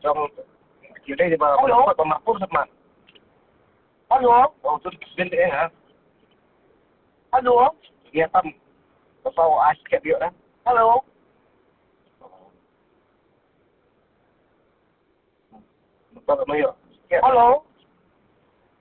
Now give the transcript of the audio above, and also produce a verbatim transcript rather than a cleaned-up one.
trong chiều đây thì bà bà bà mặc phút mà. Alo. Ồ, tôi bên đấy hả? Alo. Nghe tâm. Có sao ai kẹp điệu đó? Alo. Tôi mới hiểu. Alo.